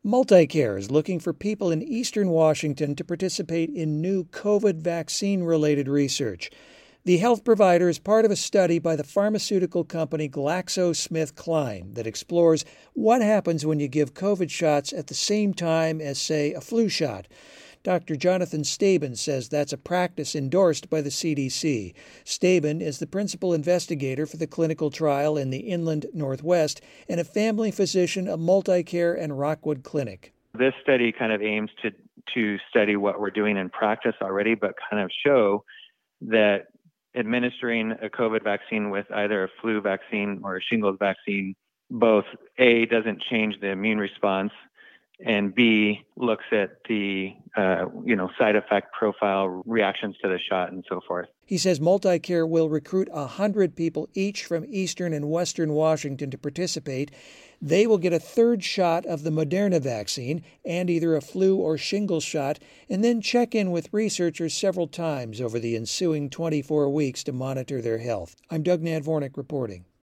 Multicare is looking for people in eastern Washington to participate in new COVID vaccine-related research. The health provider is part of a study by the pharmaceutical company GlaxoSmithKline that explores what happens when you give COVID shots at the same time as, say, a flu shot. Dr. Jonathan Staben says that's a practice endorsed by the CDC. Staben is the principal investigator for the clinical trial in the Inland Northwest and a family physician at Multicare and Rockwood Clinic. This study kind of aims to study what we're doing in practice already, but kind of show that administering a COVID vaccine with either a flu vaccine or a shingles vaccine, both A, doesn't change the immune response, and B, looks at the side effect profile, reactions to the shot, and so forth. He says Multicare will recruit 100 people each from eastern and western Washington to participate. They will get a third shot of the Moderna vaccine and either a flu or shingles shot, and then check in with researchers several times over the ensuing 24 weeks to monitor their health. I'm Doug Nadvornik reporting.